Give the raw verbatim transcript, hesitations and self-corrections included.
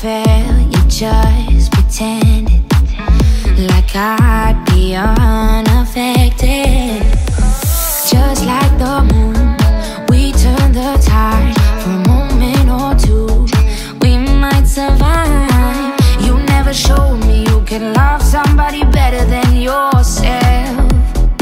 fell, you just pretended like I'd be on